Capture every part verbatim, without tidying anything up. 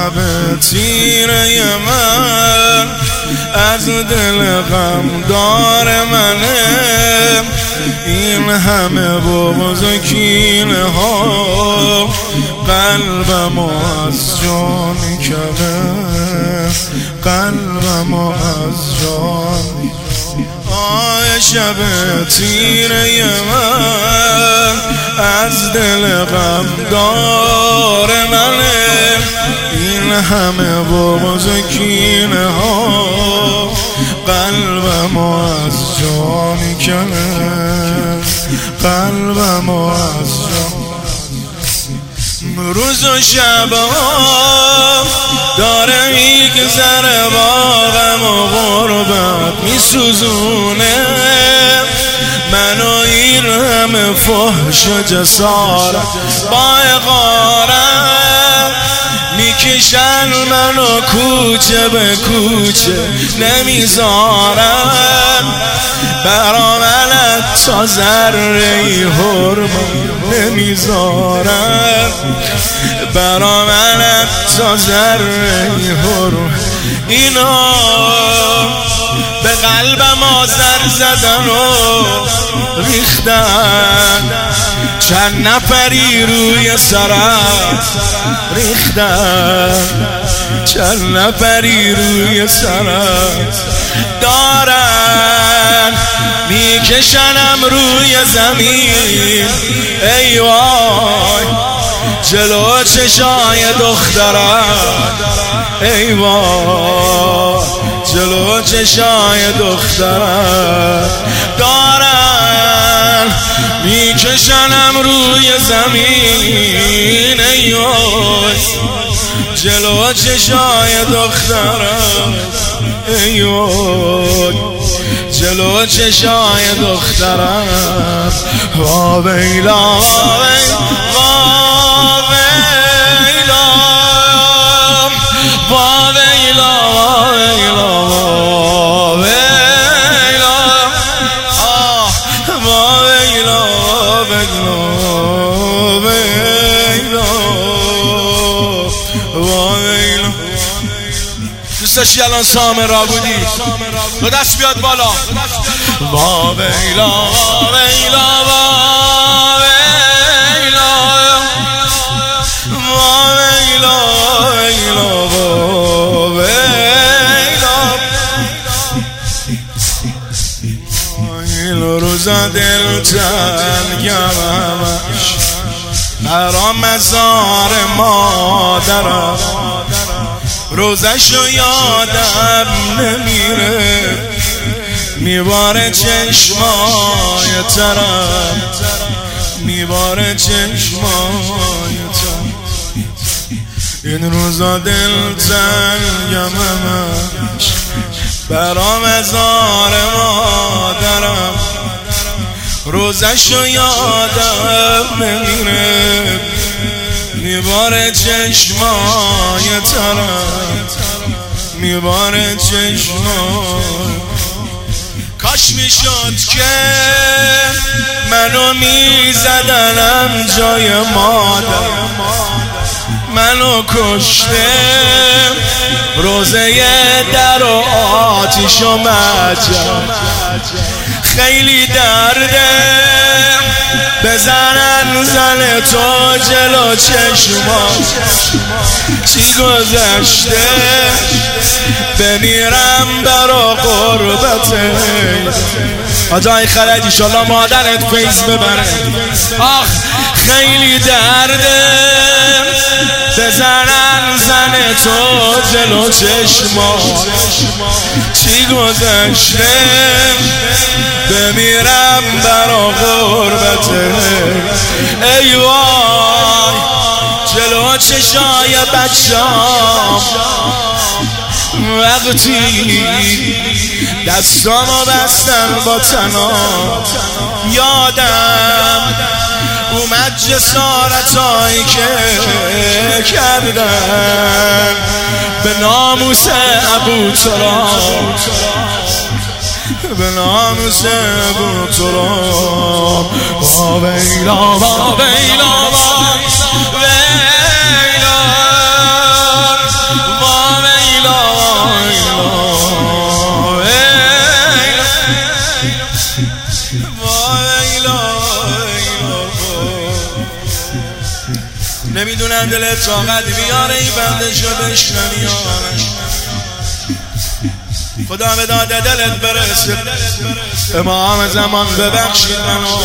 شب تیره من از دل غم دار منه، این همه بغض و کینه ها قلبم از جان کنه، قلبم از جان. آه شب تیره من از دل غم دار منه، این همه بغض و کینه ها قلبم از جا میکنه، قلبم از جا. روز و شب داره میگذره با غم و غربت میسوزونه منو، این همه فحش و جسارت با اقارت میکشن منو کوچه به کوچه نمیذارن، برا منت تا ذره حرمت نمیذارن، برا منت تا ذره حرمت. اینا به قلبم آذر زدن و ریختن، چند نفری روی سرم ریختن، چند نفری روی سرم دارن میکشنم روی زمین. ای وای جلو چشای دخترم، ای وای جلو چشای دخترم دارن میکشنم روی زمین. ای وای جلو چشای دخترم، ای وای جلو چشای دخترم. وا ویلا وا ویلا وا ویلا وا ویلا وا ویلا وا ویلا. دوست داشتی الان سامرا بودی دو دست بیاد بالا. وا ویلا وا ویلا وا ویلا وا ویلا ویلا وا ویلا. این روزا دل تنگمش برا مزار مادرم، روزشو یادم نمیره میباره چشمای ترم، میباره چشمای ترم. این روزا دل تنگمش برا مزار مادرم، روزشو یادم نمیره میباره چشمای ترم، میباره چشمای. کاش میشد که منو میزدنم جای مادر، منو کشته روزه در و آتیش و مجد. خیلی درده بزنن زن تو جلو چشما، چی گذشته بمیرم برا قربته. آجای خرج ایشالله مادرت فیض ببره. آخ خیلی درده بزنن زن تو جلو چشما، چی گذشته بمیرم برا غربته. ای وای جلو چشای بچه‌ام وقتی دستامو بستن با تنام، یادم اومد جسارتایی که کردن به ناموس ابو تراب، به ناموس ابو تراب. وا ویلا وا ویلا وا ویلا بدونم دل طاقت بیاره این بندشو بشنوی خدا به داد دلت برسه امام زمان ببخشید منو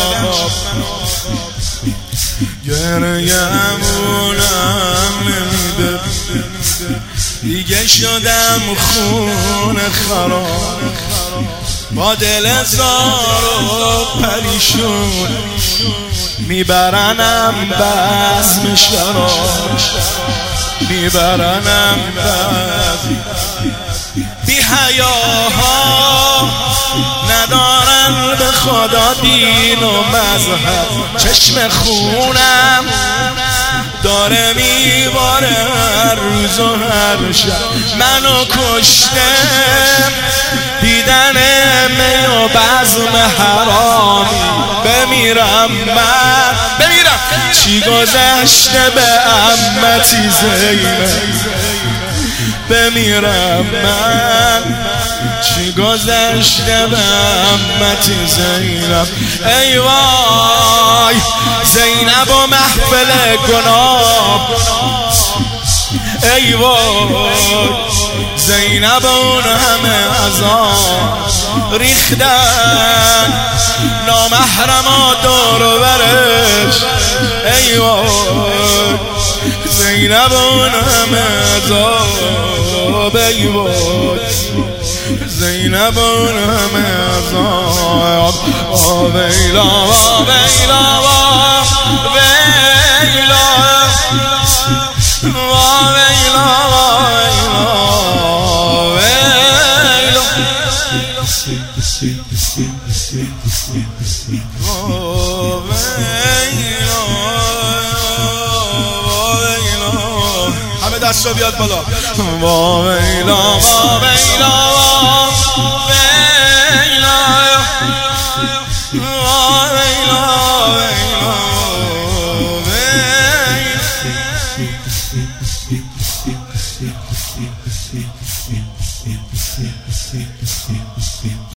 گرگمونم نمیده دیگه شدم خون خراب با دل زار و پریشون میبرنم بزم شراب میبرنم بزم بی حیاها ندارن به خدا دین و مذهب چشم خونم داره میباره هر روز و هر شب منو کشته دیدن می و بزم حرامی بمیرم من بمیرم چی گذشته به امتی زینب بمیرم من چی گذشته به امتی زینب ای وای زینب و محفل گناه ای وای زینب اون همه عذاب ریختن نامحرما دور و برش ای وای زینب اون همه عذاب ای وای زینب اون همه عذاب ویلا ویلا ویلا همه دست رو بیاد بالا وا ویلا وا ویلا وا ویلا